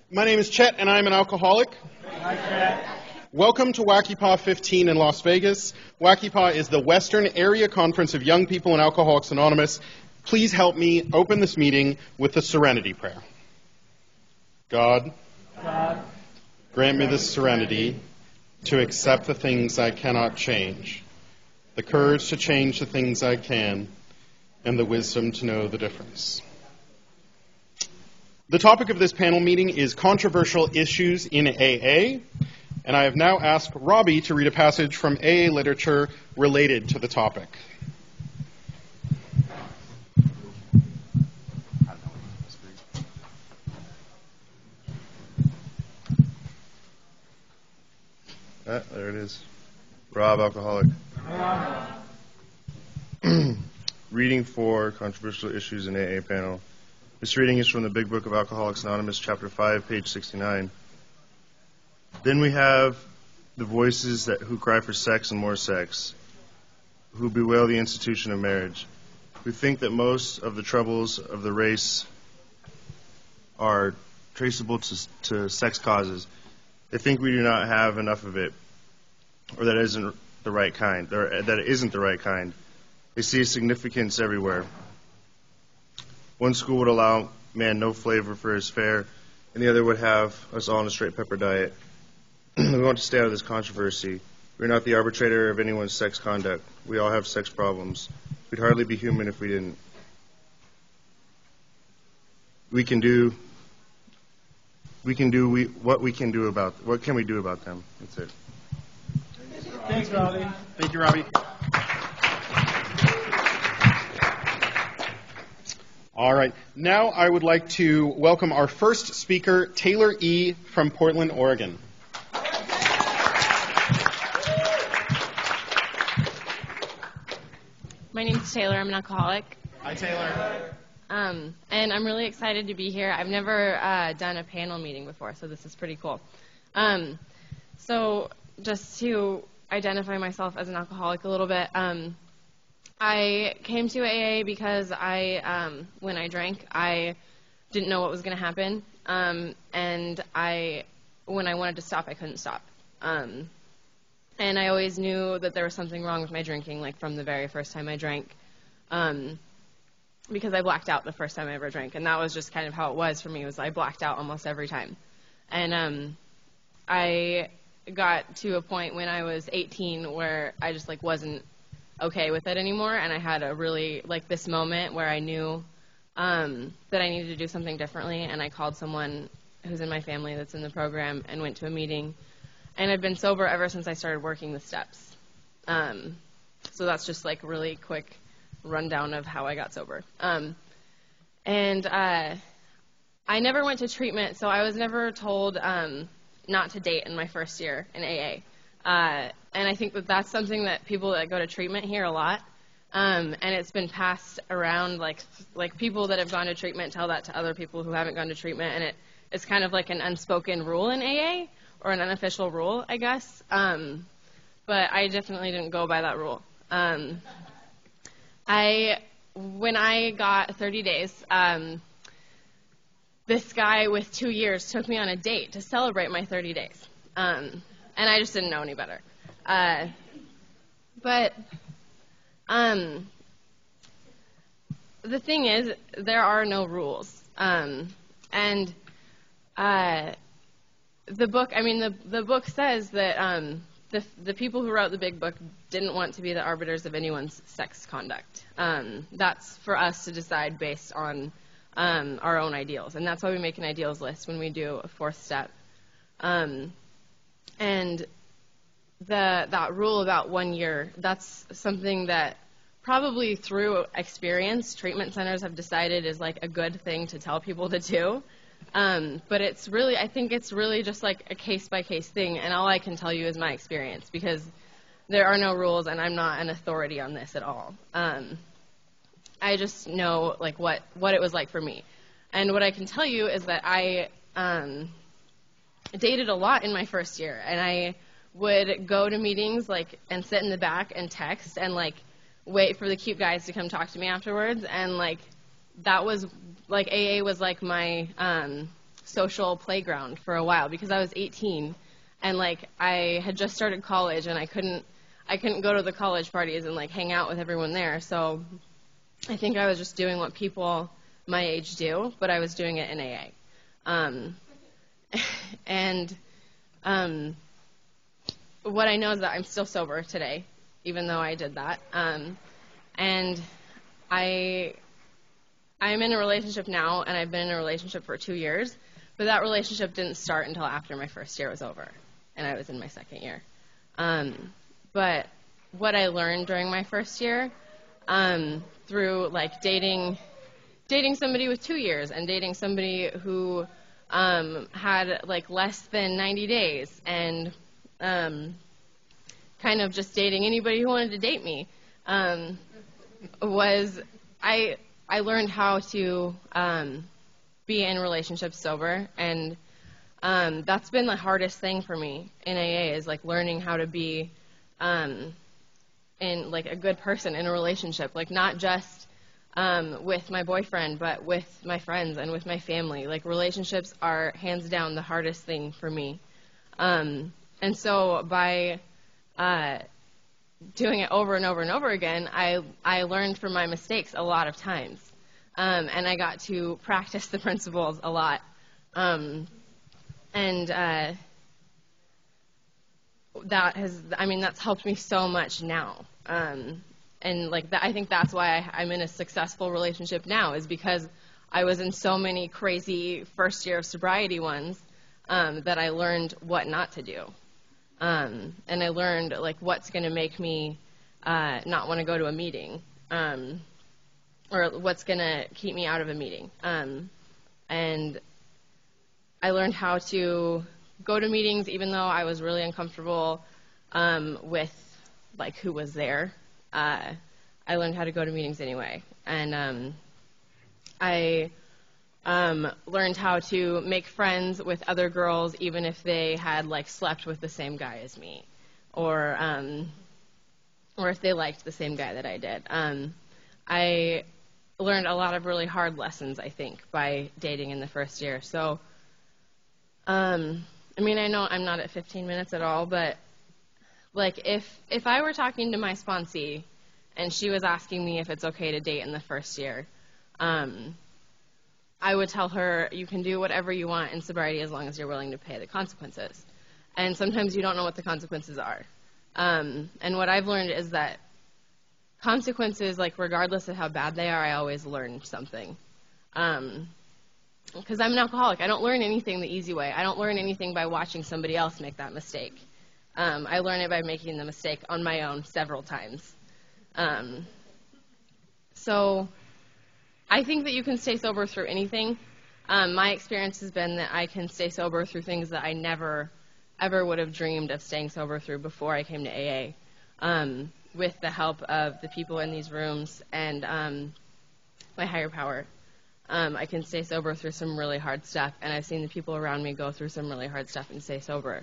My name is Chet, and I'm an alcoholic. Hi, Chet. Welcome to Wacky Paw 15 in Las Vegas. Wacky Paw is the Western Area Conference of Young People in Alcoholics Anonymous. Please help me open this meeting with the Serenity Prayer. God, grant me the serenity to accept the things I cannot change, the courage to change the things I can, and the wisdom to know the difference. The topic of this panel meeting is controversial issues in AA, and I have now asked Robbie to read a passage from AA literature related to the topic. There it is. Rob, alcoholic. Reading for controversial issues in AA panel. This reading is from the Big Book of Alcoholics Anonymous, Chapter 5, page 69. Then we have the voices who cry for sex and more sex, who bewail the institution of marriage, who think that most of the troubles of the race are traceable to sex causes. They think we do not have enough of it, or that it isn't the right kind. They see significance everywhere. One school would allow man no flavor for his fare, and the other would have us all on a straight pepper diet. We want to stay out of this controversy. We're not the arbitrator of anyone's sex conduct. We all have sex problems. We'd hardly be human if we didn't. What can we do about them? That's it. Thanks, Robbie. Thank you, Robbie. All right. Now I would like to welcome our first speaker, Taylor E. from Portland, Oregon. My name's Taylor. I'm an alcoholic. Hi, Taylor. And I'm really excited to be here. I've never done a panel meeting before, so this is pretty cool. So just to identify myself as an alcoholic a little bit, I came to AA because when I drank, I didn't know what was going to happen, and when I wanted to stop, I couldn't stop. And I always knew that there was something wrong with my drinking, like from the very first time I drank, because I blacked out the first time I ever drank, and that was just kind of how it was for me. Was I blacked out almost every time, and I got to a point when I was 18 where I just wasn't okay with it anymore, and I had a really this moment where I knew that I needed to do something differently, and I called someone who's in my family that's in the program and went to a meeting, and I've been sober ever since I started working the steps. So that's just a really quick rundown of how I got sober. And I never went to treatment, so I was never told not to date in my first year in AA. And I think that that's something that people that go to treatment hear a lot. And it's been passed around, like people that have gone to treatment tell that to other people who haven't gone to treatment, and it's kind of like an unspoken rule in AA, or an unofficial rule, I guess. But I definitely didn't go by that rule. When I got 30 days, this guy with 2 years took me on a date to celebrate my 30 days. And I just didn't know any better. But the thing is, there are no rules. And the book, the book says that the people who wrote the big book didn't want to be the arbiters of anyone's sex conduct. That's for us to decide based on our own ideals. And that's why we make an ideals list when we do a fourth step. And that rule about 1 year, that's something that probably through experience, treatment centers have decided is a good thing to tell people to do. But I think it's really just a case-by-case thing, and all I can tell you is my experience, because there are no rules, and I'm not an authority on this at all. I just know what it was like for me. And what I can tell you is that I dated a lot in my first year, and I would go to meetings and sit in the back and text and wait for the cute guys to come talk to me afterwards, and that was AA was my social playground for a while because I was 18 and like I had just started college and I couldn't go to the college parties and like hang out with everyone there. So I think I was just doing what people my age do, but I was doing it in AA. What I know is that I'm still sober today, even though I did that. And I'm in a relationship now, and I've been in a relationship for 2 years, but that relationship didn't start until after my first year was over, and I was in my second year. But what I learned during my first year, through like dating somebody with 2 years and dating somebody who had like less than 90 days and kind of just dating anybody who wanted to date me, was I learned how to be in relationships sober, and that's been the hardest thing for me in AA is like learning how to be in like a good person in a relationship, like not just with my boyfriend, but with my friends and with my family. Like relationships are hands down the hardest thing for me. And so by doing it over and over and over again, I learned from my mistakes a lot of times. And I got to practice the principles a lot. That's helped me so much now. And like that, I think that's why I'm in a successful relationship now, is because I was in so many crazy first year of sobriety ones that I learned what not to do. And I learned like what's going to make me not want to go to a meeting, or what's going to keep me out of a meeting. And I learned how to go to meetings even though I was really uncomfortable with like who was there. I learned how to go to meetings anyway. And I learned how to make friends with other girls even if they had like slept with the same guy as me, or if they liked the same guy that I did. I learned a lot of really hard lessons, I think, by dating in the first year. So, I know I'm not at 15 minutes at all, but like if I were talking to my sponsee and she was asking me if it's okay to date in the first year, I would tell her, you can do whatever you want in sobriety as long as you're willing to pay the consequences. And sometimes you don't know what the consequences are. And what I've learned is that consequences, like regardless of how bad they are, I always learn something. Because I'm an alcoholic. I don't learn anything the easy way. I don't learn anything by watching somebody else make that mistake. I learn it by making the mistake on my own several times. So I think that you can stay sober through anything. My experience has been that I can stay sober through things that I never, ever would have dreamed of staying sober through before I came to AA, with the help of the people in these rooms and my higher power. I can stay sober through some really hard stuff, and I've seen the people around me go through some really hard stuff and stay sober.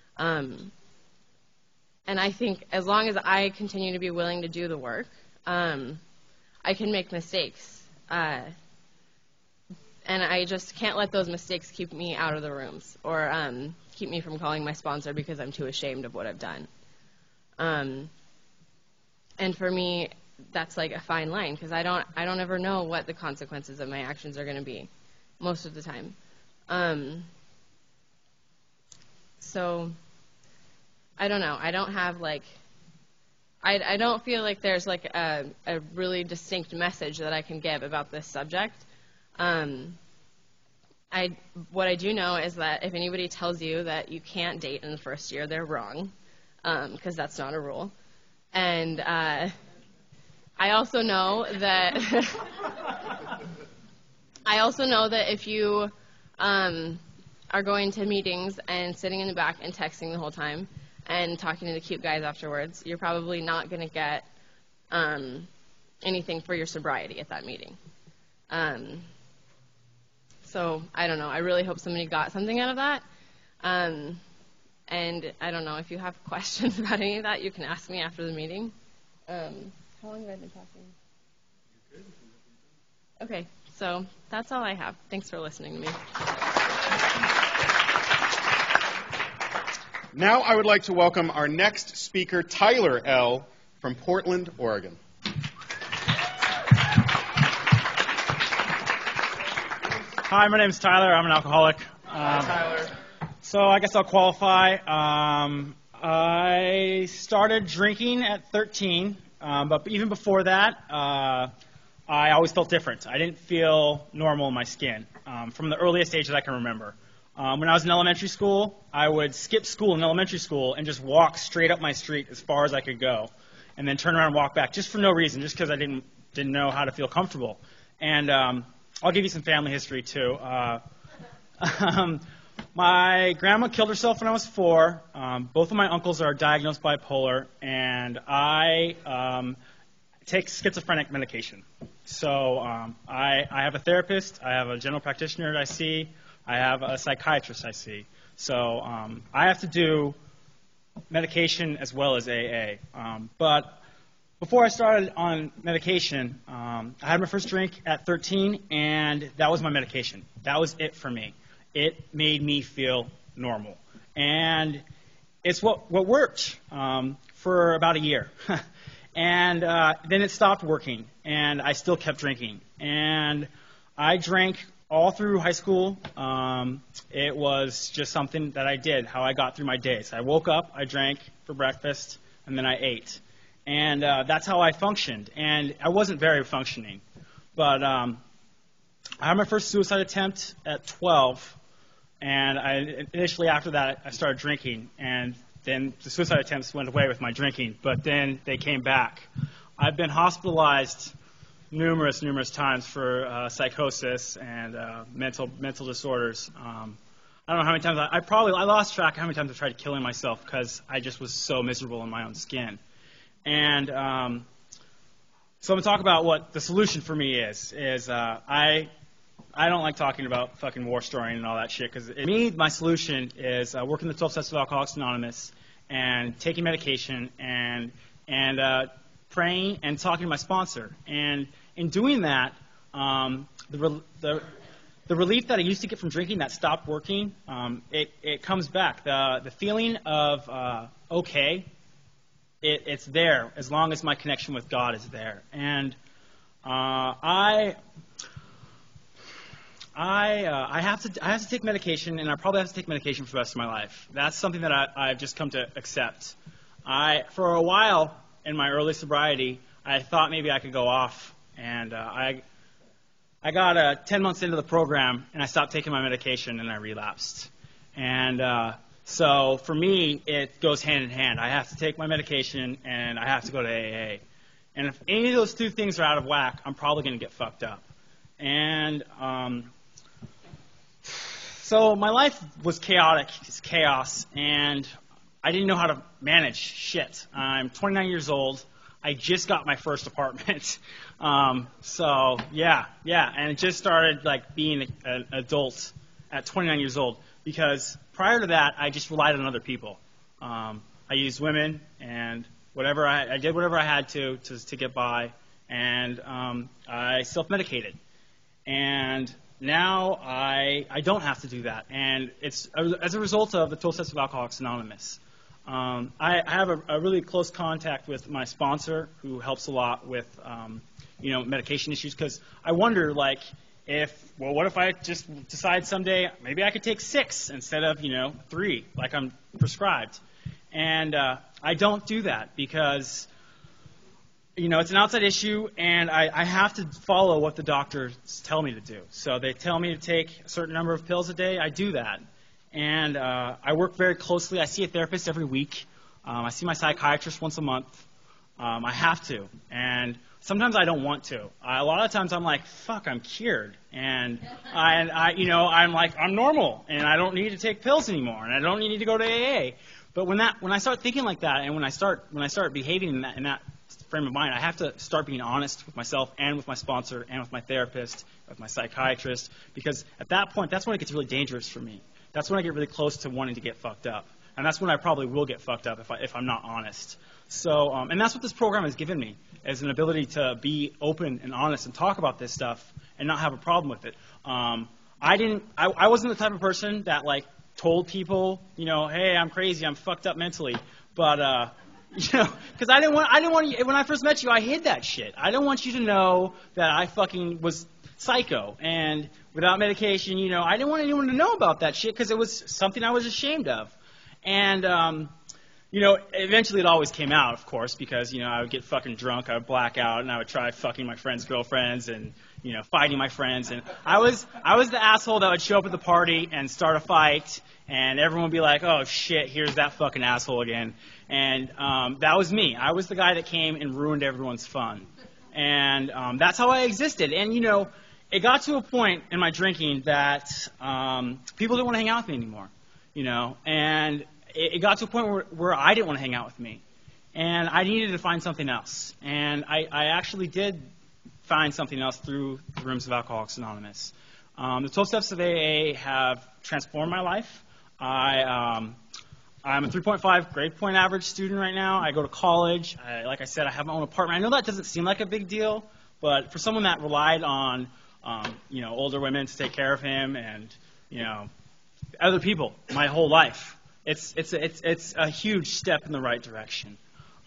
And I think as long as I continue to be willing to do the work, I can make mistakes. And I just can't let those mistakes keep me out of the rooms or keep me from calling my sponsor because I'm too ashamed of what I've done. And for me, that's like a fine line because I don't ever know what the consequences of my actions are going to be most of the time. So I don't know. I don't have like I don't feel like there's like a really distinct message that I can give about this subject. What I do know is that if anybody tells you that you can't date in the first year, they're wrong, because that's not a rule. And I also know that if you are going to meetings and sitting in the back and texting the whole time and talking to the cute guys afterwards, you're probably not going to get anything for your sobriety at that meeting. So I don't know. I really hope somebody got something out of that. And I don't know, if you have questions about any of that, you can ask me after the meeting. How long have I been talking? Okay, so that's all I have. Thanks for listening to me. Now I would like to welcome our next speaker, Tyler L. from Portland, Oregon. Hi, my name's Tyler. I'm an alcoholic. Tyler. So I guess I'll qualify. I started drinking at 13, but even before that, I always felt different. I didn't feel normal in my skin from the earliest age that I can remember. When I was in elementary school, I would skip school in elementary school and just walk straight up my street as far as I could go, and then turn around and walk back just for no reason, just because I didn't know how to feel comfortable. And I'll give you some family history too. My grandma killed herself when I was 4. Both of my uncles are diagnosed bipolar, and I take schizophrenic medication. So I have a therapist, I have a general practitioner that I see, I have a psychiatrist I see. So I have to do medication as well as AA. But before I started on medication, I had my first drink at 13, and that was my medication. That was it for me. It made me feel normal. And it's what worked for about a year. And then it stopped working, and I still kept drinking. And I drank all through high school. It was just something that I did, how I got through my days. I woke up, I drank for breakfast, and then I ate. And that's how I functioned. And I wasn't very functioning. But I had my first suicide attempt at 12. And initially after that, I started drinking. And then the suicide attempts went away with my drinking. But then they came back. I've been hospitalized numerous times for psychosis and mental disorders. I don't know how many times. I lost track of how many times I tried killing myself because I just was so miserable in my own skin. And so I'm going to talk about what the solution for me is I don't like talking about fucking war storying and all that shit, because me, my solution is working the 12 Steps of Alcoholics Anonymous and taking medication and praying and talking to my sponsor. And in doing that, the relief that I used to get from drinking that stopped working, it comes back. The feeling of okay, it's there as long as my connection with God is there. And I have to take medication, and I probably have to take medication for the rest of my life. That's something that I've just come to accept. For a while in my early sobriety, I thought maybe I could go off, and I got 10 months into the program, and I stopped taking my medication, and I relapsed. And so for me, it goes hand in hand. I have to take my medication, and I have to go to AA. And if any of those two things are out of whack, I'm probably going to get fucked up. And so my life was chaotic. It's chaos, and I didn't know how to manage shit. I'm 29 years old. I just got my first apartment. So yeah, and it just started like being an adult at 29 years old, because prior to that, I just relied on other people. I used women and whatever I did whatever I had to get by, and I self-medicated. And now I don't have to do that, and it's as a result of the 12 Steps of Alcoholics Anonymous. I have a really close contact with my sponsor, who helps a lot with medication issues, because I wonder, like, what if I just decide someday maybe I could take 6 instead of 3 like I'm prescribed. And I don't do that because it's an outside issue, and I have to follow what the doctors tell me to do. So they tell me to take a certain number of pills a day. I do that. And I work very closely. I see a therapist every week. I see my psychiatrist once a month. I have to. And sometimes I don't want to. A lot of times I'm like, fuck, I'm cured. And I'm like, I'm normal, and I don't need to take pills anymore, and I don't need to go to AA. But when I start thinking like that, and when I start behaving in that frame of mind, I have to start being honest with myself and with my sponsor and with my therapist, with my psychiatrist, because at that point, that's when it gets really dangerous for me. That's when I get really close to wanting to get fucked up. And that's when I probably will get fucked up if I'm not honest. So, and that's what this program has given me, is an ability to be open and honest and talk about this stuff and not have a problem with it. I wasn't the type of person that, like, told people, hey, I'm crazy, I'm fucked up mentally, but because I didn't want you, when I first met you, I hid that shit. I didn't want you to know that I fucking was psycho, and without medication, I didn't want anyone to know about that shit because it was something I was ashamed of. And, eventually it always came out, of course, because, I would get fucking drunk, I would black out, and I would try fucking my friends' girlfriends and, fighting my friends. And I was the asshole that would show up at the party and start a fight, and everyone would be like, oh, shit, here's that fucking asshole again. And that was me. I was the guy that came and ruined everyone's fun. And that's how I existed. And, it got to a point in my drinking that people didn't want to hang out with me anymore, and it got to a point where I didn't want to hang out with me, and I needed to find something else. And I actually did find something else through the rooms of Alcoholics Anonymous. The 12 Steps of AA have transformed my life. I'm a 3.5 grade point average student right now. I go to college. Like I said, I have my own apartment. I know that doesn't seem like a big deal, but for someone that relied on older women to take care of him and, other people my whole life, it's a huge step in the right direction.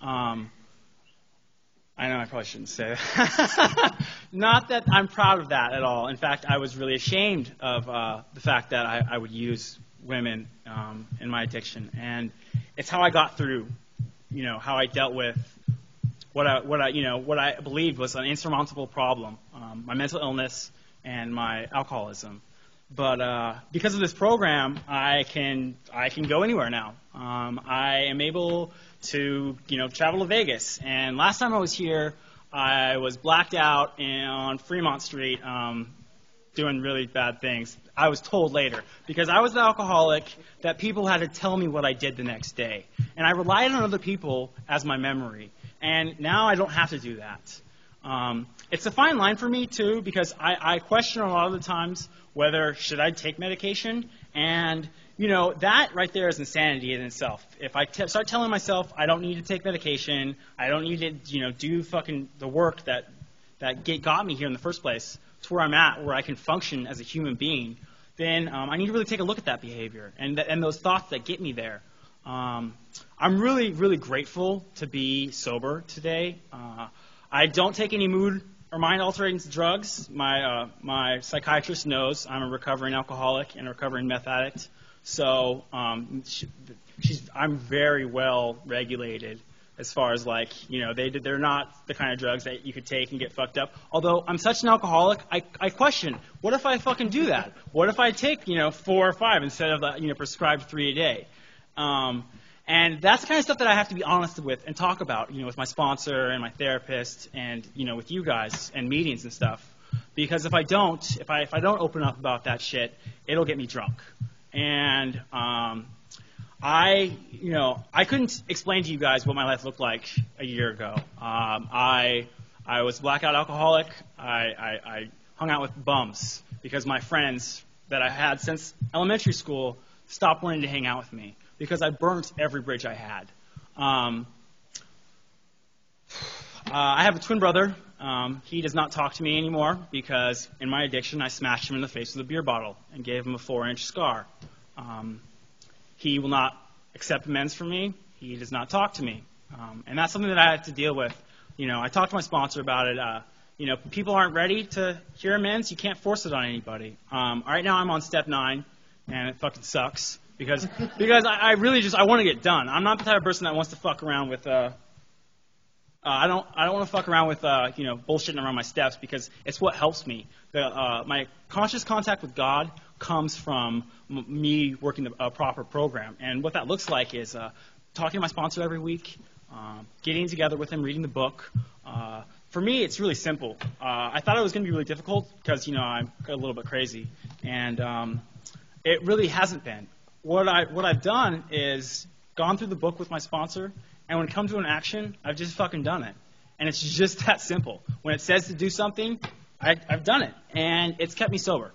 I know I probably shouldn't say that. Not that I'm proud of that at all. In fact, I was really ashamed of the fact that I would use women in my addiction, and it's how I got through, how I dealt with what I believed was an insurmountable problem, my mental illness and my alcoholism. But because of this program, I can go anywhere now. I am able to travel to Vegas. And last time I was here, I was blacked out on Fremont Street doing really bad things. I was told later, because I was the alcoholic that people had to tell me what I did the next day. And I relied on other people as my memory. And now I don't have to do that. It's a fine line for me, too, because I question a lot of the times whether should I take medication. And, that right there is insanity in itself. If I start telling myself I don't need to take medication, I don't need to, do fucking the work that got me here in the first place to where I'm at, where I can function as a human being, then I need to really take a look at that behavior and those thoughts that get me there. I'm really, really grateful to be sober today. I don't take any mood or mind-altering drugs. My psychiatrist knows I'm a recovering alcoholic and a recovering meth addict. So I'm very well regulated as far as they're not the kind of drugs that you could take and get fucked up. Although I'm such an alcoholic, I question, what if I fucking do that? What if I take 4 or 5 instead of prescribed 3 a day? And that's the kind of stuff that I have to be honest with and talk about, with my sponsor and my therapist and, with you guys and meetings and stuff. Because if I don't open up about that shit, it'll get me drunk. And I couldn't explain to you guys what my life looked like a year ago. I was a blackout alcoholic. I hung out with bums because my friends that I had since elementary school stopped wanting to hang out with me, because I burnt every bridge I had. I have a twin brother. He does not talk to me anymore because in my addiction I smashed him in the face with a beer bottle and gave him a 4-inch scar. He will not accept amends from me. He does not talk to me. And that's something that I have to deal with. I talked to my sponsor about it. People aren't ready to hear amends. You can't force it on anybody. Right now I'm on step 9, and it fucking sucks. Because I really I want to get done. I'm not the type of person that wants to fuck around with I don't want to fuck around with bullshitting around my steps, because it's what helps me. My conscious contact with God comes from me working a proper program, and what that looks like is talking to my sponsor every week, getting together with him, reading the book. For me, it's really simple. I thought it was going to be really difficult because I'm a little bit crazy, and it really hasn't been. What I've done is gone through the book with my sponsor, and when it comes to an action, I've just fucking done it. And it's just that simple. When it says to do something, I've done it, and it's kept me sober.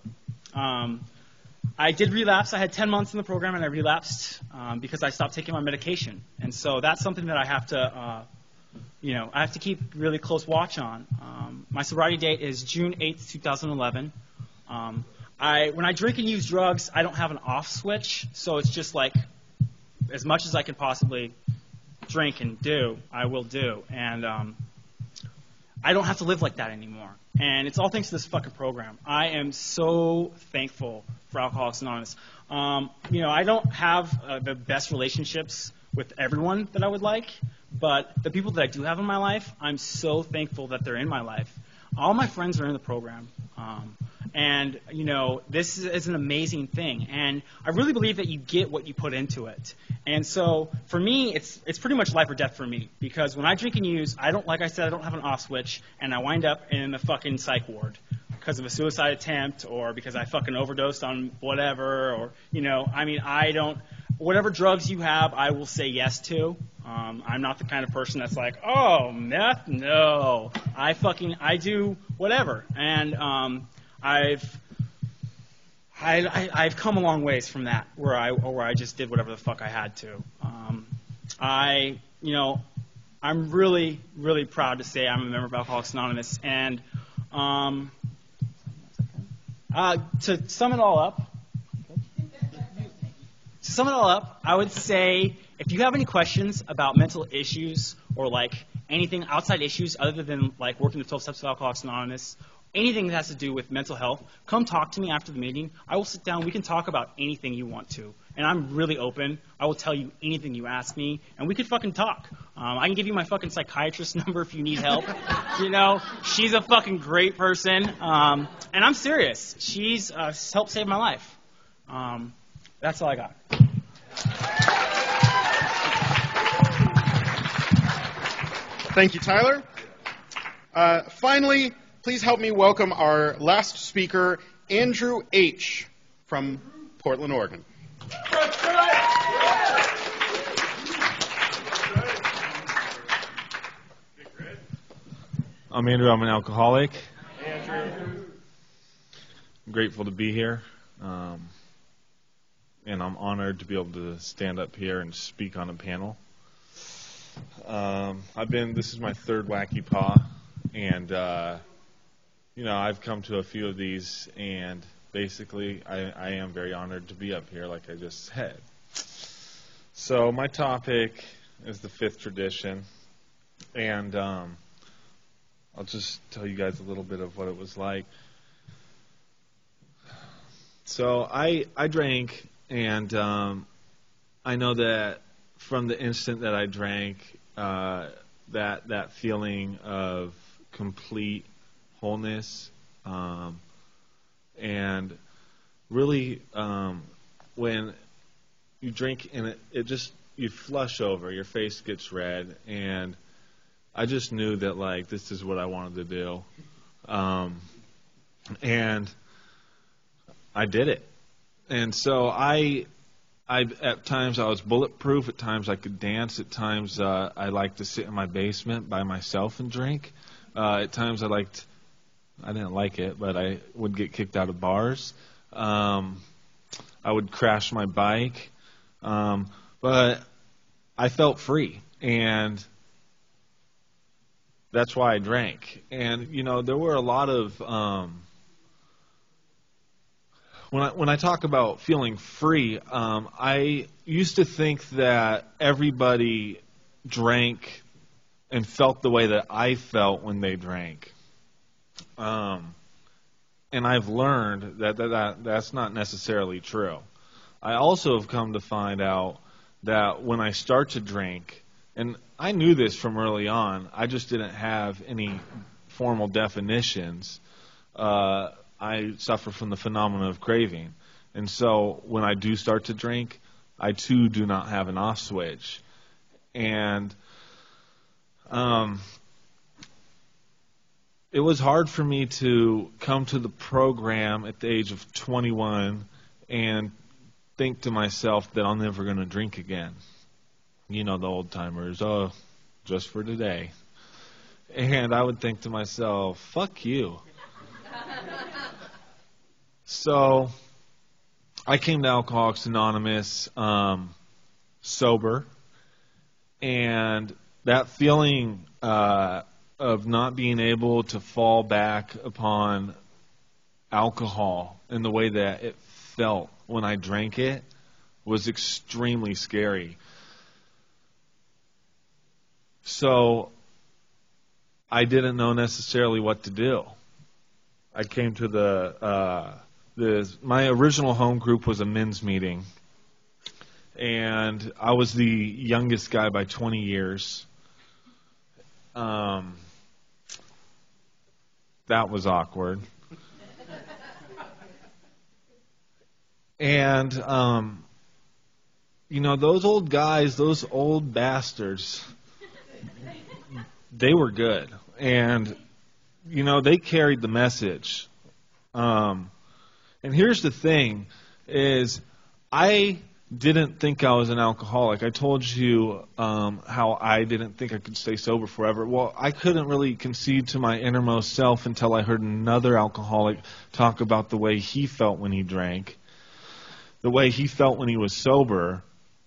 I did relapse. I had 10 months in the program, and I relapsed because I stopped taking my medication. And so that's something that I have to keep really close watch on. My sobriety date is June 8th, 2011. when I drink and use drugs, I don't have an off switch, so it's just like as much as I can possibly drink and do, I will do. And I don't have to live like that anymore. And it's all thanks to this fucking program. I am so thankful for Alcoholics Anonymous. I don't have the best relationships with everyone that I would like, but the people that I do have in my life, I'm so thankful that they're in my life. All my friends are in the program. And this is an amazing thing. And I really believe that you get what you put into it. And so for me, it's pretty much life or death for me. Because when I drink and use, like I said, I don't have an off switch. And I wind up in the fucking psych ward because of a suicide attempt or because I fucking overdosed on whatever. Or, I don't, whatever drugs you have, I will say yes to. I'm not the kind of person that's like, oh, meth? No. I do whatever. And I've come a long ways from that, where I just did whatever the fuck I had to. I'm really, really proud to say I'm a member of Alcoholics Anonymous. And to sum it all up, I would say if you have any questions about mental issues or like anything outside issues other than like working the 12 steps of Alcoholics Anonymous, anything that has to do with mental health, come talk to me after the meeting. I will sit down. We can talk about anything you want to. And I'm really open. I will tell you anything you ask me, and we could fucking talk. I can give you my fucking psychiatrist number if you need help. She's a fucking great person. And I'm serious. She's helped save my life. That's all I got. Thank you, Tyler. Finally, please help me welcome our last speaker, Andrew H. from Portland, Oregon. I'm Andrew. I'm an alcoholic. Andrew. I'm grateful to be here. And I'm honored to be able to stand up here and speak on a panel. This is my third Wacky Paw, and, I've come to a few of these, and basically I am very honored to be up here, like I just said. So my topic is the fifth tradition, and I'll just tell you guys a little bit of what it was like. So I drank, and I know that from the instant that I drank, that feeling of complete wholeness, and really when you drink and it just, you flush over, your face gets red, and I just knew that like this is what I wanted to do, and I did it. And so I at times I was bulletproof. At times I could dance. At times I liked to sit in my basement by myself and drink. At times I didn't like it, but I would get kicked out of bars. I would crash my bike. But I felt free, and that's why I drank. And, there were a lot of... When I talk about feeling free, I used to think that everybody drank and felt the way that I felt when they drank. And I've learned that's not necessarily true. I also have come to find out that when I start to drink, and I knew this from early on, I just didn't have any formal definitions. I suffer from the phenomenon of craving. And so when I do start to drink, I too do not have an off switch. And it was hard for me to come to the program at the age of 21 and think to myself that I'm never going to drink again. The old timers, oh, just for today. And I would think to myself, fuck you. So I came to Alcoholics Anonymous sober, and that feeling of not being able to fall back upon alcohol and the way that it felt when I drank it was extremely scary. So I didn't know necessarily what to do. I came to my original home group was a men's meeting, and I was the youngest guy by 20 years. That was awkward. And, those old guys, those old bastards, they were good. And, they carried the message. And here's the thing, is I didn't think I was an alcoholic. I told you how I didn't think I could stay sober forever. Well, I couldn't really concede to my innermost self until I heard another alcoholic talk about the way he felt when he drank, the way he felt when he was sober.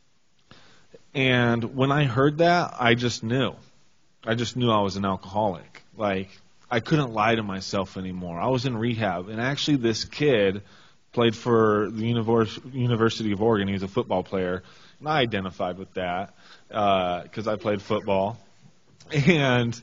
And when I heard that, I just knew. I was an alcoholic. Like, I couldn't lie to myself anymore. I was in rehab. And actually, this kid played for the University of Oregon. He was a football player. And I identified with that because I played football. And,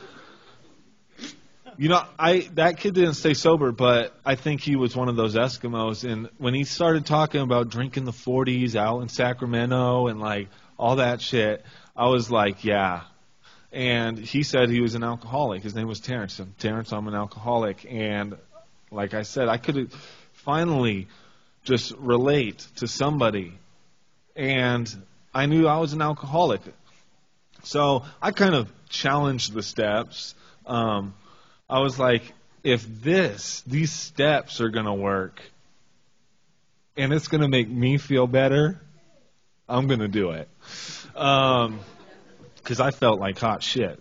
that kid didn't stay sober, but I think he was one of those Eskimos. And when he started talking about drinking the 40s out in Sacramento and, like, all that shit, I was like, yeah. And he said he was an alcoholic. His name was Terrence. And Terrence, I'm an alcoholic. And like I said, I could finally just relate to somebody. And I knew I was an alcoholic. So I kind of challenged the steps. I was like, if these steps are going to work and it's going to make me feel better, I'm going to do it. Because I felt like hot shit.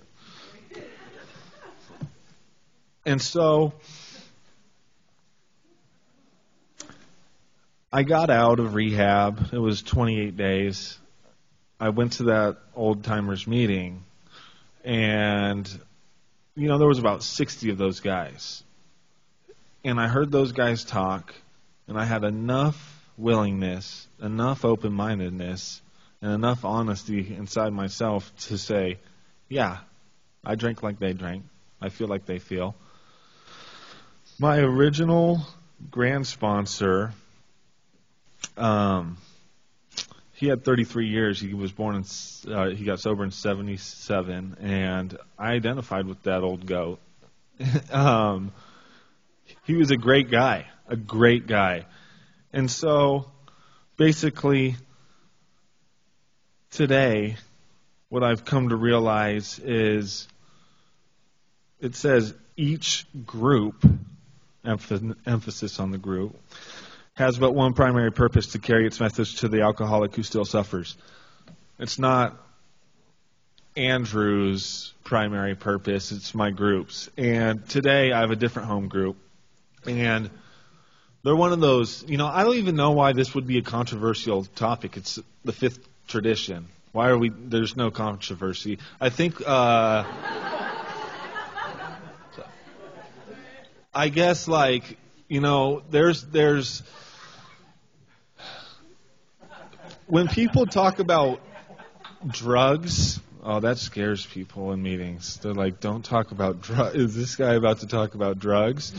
And so I got out of rehab. It was 28 days. I went to that old timers meeting, and there was about 60 of those guys. And I heard those guys talk, and I had enough willingness, enough open-mindedness, and enough honesty inside myself to say, yeah, I drank like they drank. I feel like they feel. My original grand sponsor, he had 33 years. He was born he got sober in 77, and I identified with that old goat. He was a great guy. And so, basically, today, what I've come to realize is it says each group, emphasis on the group, has but one primary purpose: to carry its message to the alcoholic who still suffers. It's not Andrew's primary purpose, it's my group's. And today I have a different home group. And they're one of those, I don't even know why this would be a controversial topic. It's the fifth tradition. There's no controversy. I think, I guess, there's, when people talk about drugs, that scares people in meetings. They're like, don't talk about drugs. Is this guy about to talk about drugs?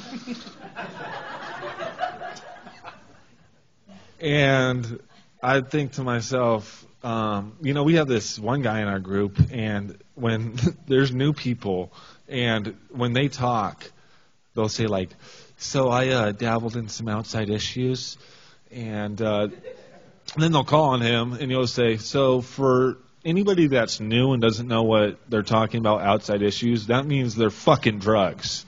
And I think to myself, we have this one guy in our group, and when there's new people, and when they talk, they'll say, like, so I dabbled in some outside issues, and then they'll call on him, and he'll say, so for anybody that's new and doesn't know what they're talking about, outside issues, that means they're fucking drugs.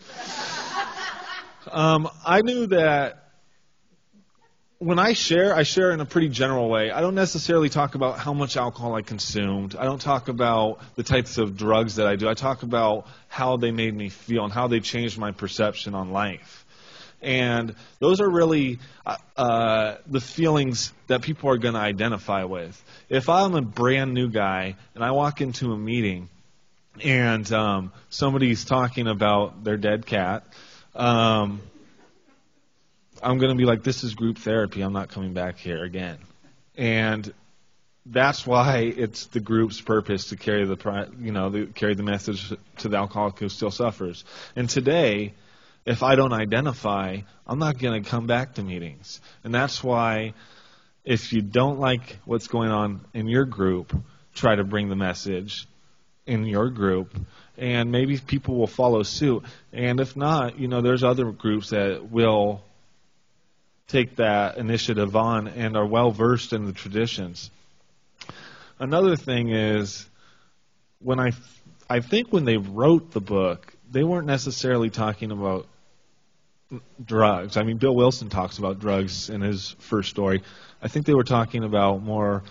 I knew that when I share in a pretty general way. I don't necessarily talk about how much alcohol I consumed. I don't talk about the types of drugs that I do. I talk about how they made me feel and how they changed my perception on life. And those are really the feelings that people are going to identify with. If I'm a brand new guy and I walk into a meeting and somebody's talking about their dead cat, I'm going to be like, this is group therapy. I'm not coming back here again. And that's why it's the group's purpose to carry carry the message to the alcoholic who still suffers. And today, if I don't identify, I'm not going to come back to meetings. And that's why if you don't like what's going on in your group, try to bring the message in your group, and maybe people will follow suit. And if not, there's other groups that will take that initiative on and are well versed in the traditions. Another thing is, when I think when they wrote the book, they weren't necessarily talking about drugs. I mean, Bill Wilson talks about drugs in his first story. I think they were talking about more,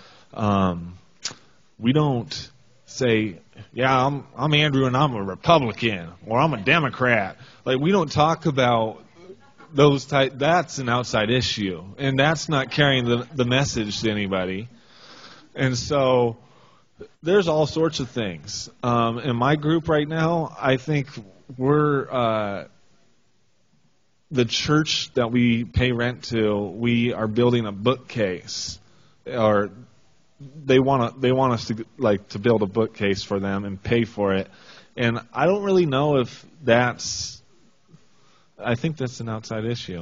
we don't say, yeah, I'm Andrew and I'm a Republican, or I'm a Democrat. Like, we don't talk about those type. That's an outside issue, and that's not carrying the message to anybody. And so there's all sorts of things. In my group right now, I think we're the church that we pay rent to. We are building a bookcase, or they want us to build a bookcase for them and pay for it. And I don't really know if that's. I think that's an outside issue.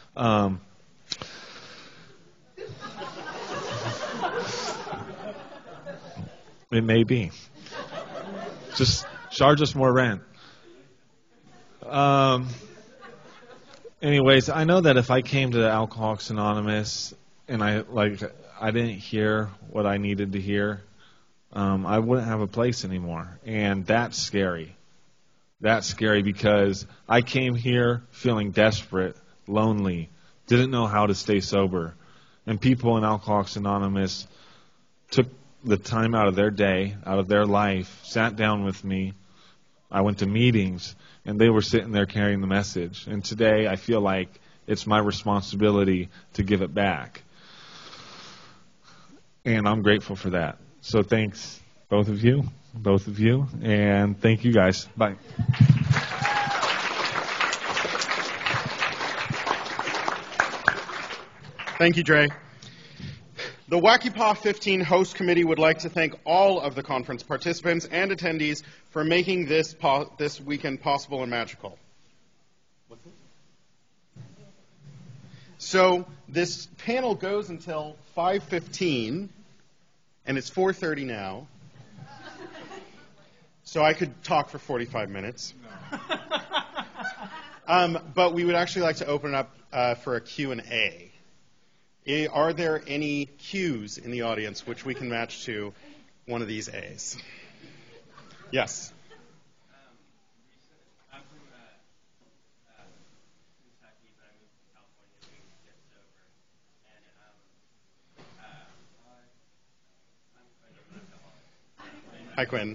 It may be. Just charge us more rent. Anyways, I know that if I came to Alcoholics Anonymous and I didn't hear what I needed to hear, I wouldn't have a place anymore, and that's scary. That's scary because I came here feeling desperate, lonely, didn't know how to stay sober, and people in Alcoholics Anonymous took the time out of their day, out of their life, sat down with me. I went to meetings, and they were sitting there carrying the message. And today I feel like it's my responsibility to give it back. And I'm grateful for that. So thanks, both of you, and thank you guys. Bye. Thank you, Dre. The Wacky Paw 15 host committee would like to thank all of the conference participants and attendees for making this weekend possible and magical. So this panel goes until 5:15, and it's 4:30 now. So I could talk for 45 minutes. But we would actually like to open it up for a Q&A. Are there any Q's in the audience which we can match to one of these A's? Yes. I'm from Kentucky, but I moved to California to get sober. And I'm Quinn, I'm an alcoholic. Hi, Quinn.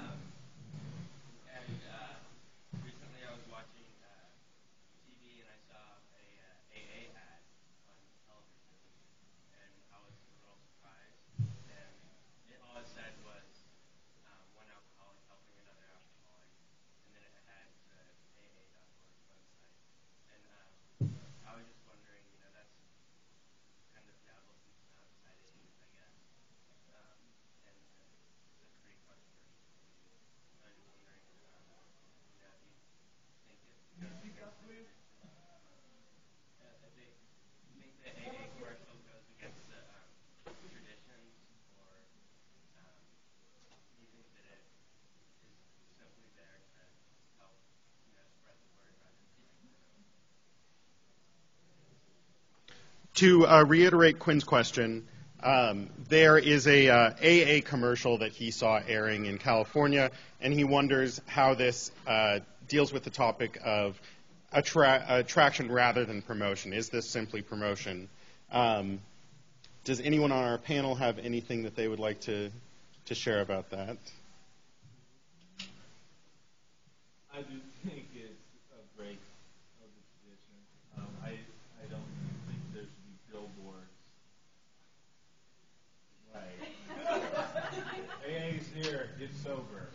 And recently I was watching TV and I saw a AA ad on television, and I was a little surprised. And all it said was one alcoholic helping another alcoholic, and then it had the AA.org website. And I was just wondering, that's kind of dabbles in some outside issues, I guess. And it's a pretty controversial issue. I was just wondering, if you think if they think that AA commercial goes against the traditions, or do you think that it is simply there to help, spread the word rather than To reiterate Quinn's question, there is a AA commercial that he saw airing in California, and he wonders how this deals with the topic of attraction rather than promotion. Is this simply promotion? Does anyone on our panel have anything that they would like to share about that? I do think it's a break of the tradition. I don't think there should be billboards. Right. AA's here, get sober.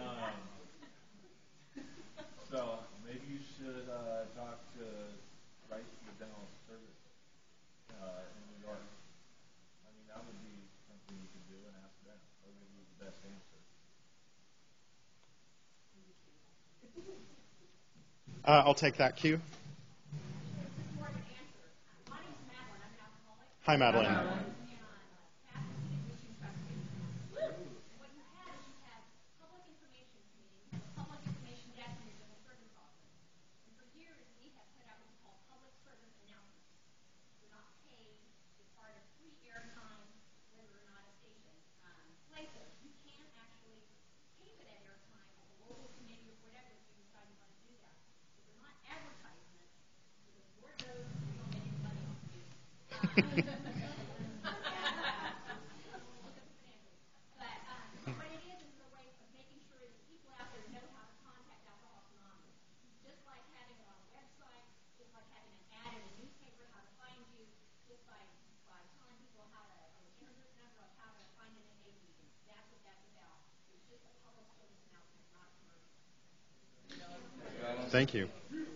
So maybe you should talk to right to the dental service in New York? I mean, that would be something you could do and ask them. They'll give you the best answer. I'll take that cue. Hi, Madeline. Thank you.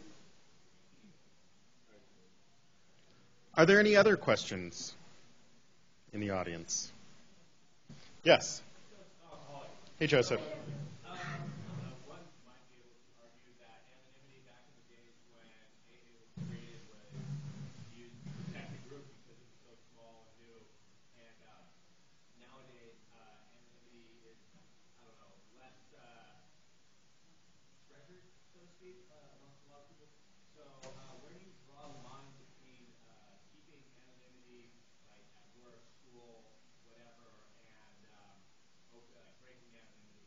Are there any other questions in the audience? Yes. Hey, Joseph. One might be able to argue that anonymity back in the days when AA was created was used to protect the group because it was so small and new. And nowadays, anonymity is, I don't know, less treasured, so to speak, amongst a lot of people. So where do you draw the line between keeping anonymity, like at work, school, whatever, and breaking anonymity?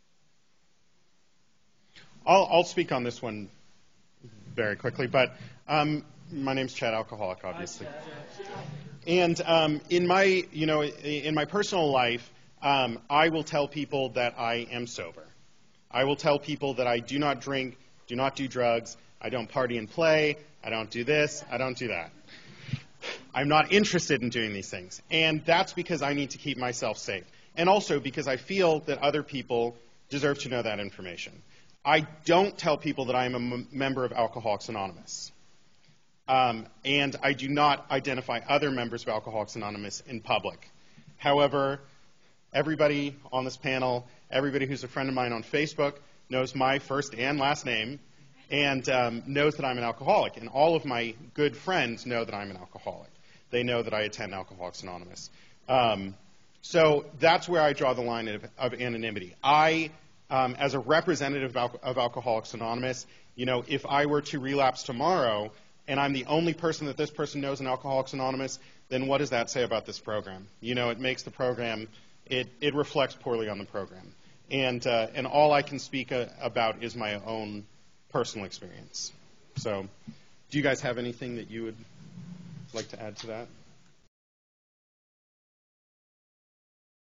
I'll speak on this one very quickly, but my name's Chad Alcoholic, obviously. And in my personal life, I will tell people that I am sober. I will tell people that I do not drink, do not do drugs, I don't party and play, I don't do this, I don't do that. I'm not interested in doing these things. And that's because I need to keep myself safe. And also because I feel that other people deserve to know that information. I don't tell people that I am a member of Alcoholics Anonymous. And I do not identify other members of Alcoholics Anonymous in public. However, everybody on this panel, everybody who's a friend of mine on Facebook knows my first and last name and knows that I'm an alcoholic. And all of my good friends know that I'm an alcoholic. They know that I attend Alcoholics Anonymous. So that's where I draw the line of anonymity. I, as a representative of Alcoholics Anonymous, if I were to relapse tomorrow and I'm the only person that this person knows in Alcoholics Anonymous, then what does that say about this program? It makes the program, it reflects poorly on the program. And all I can speak about is my own personal experience. So do you guys have anything that you would like to add to that?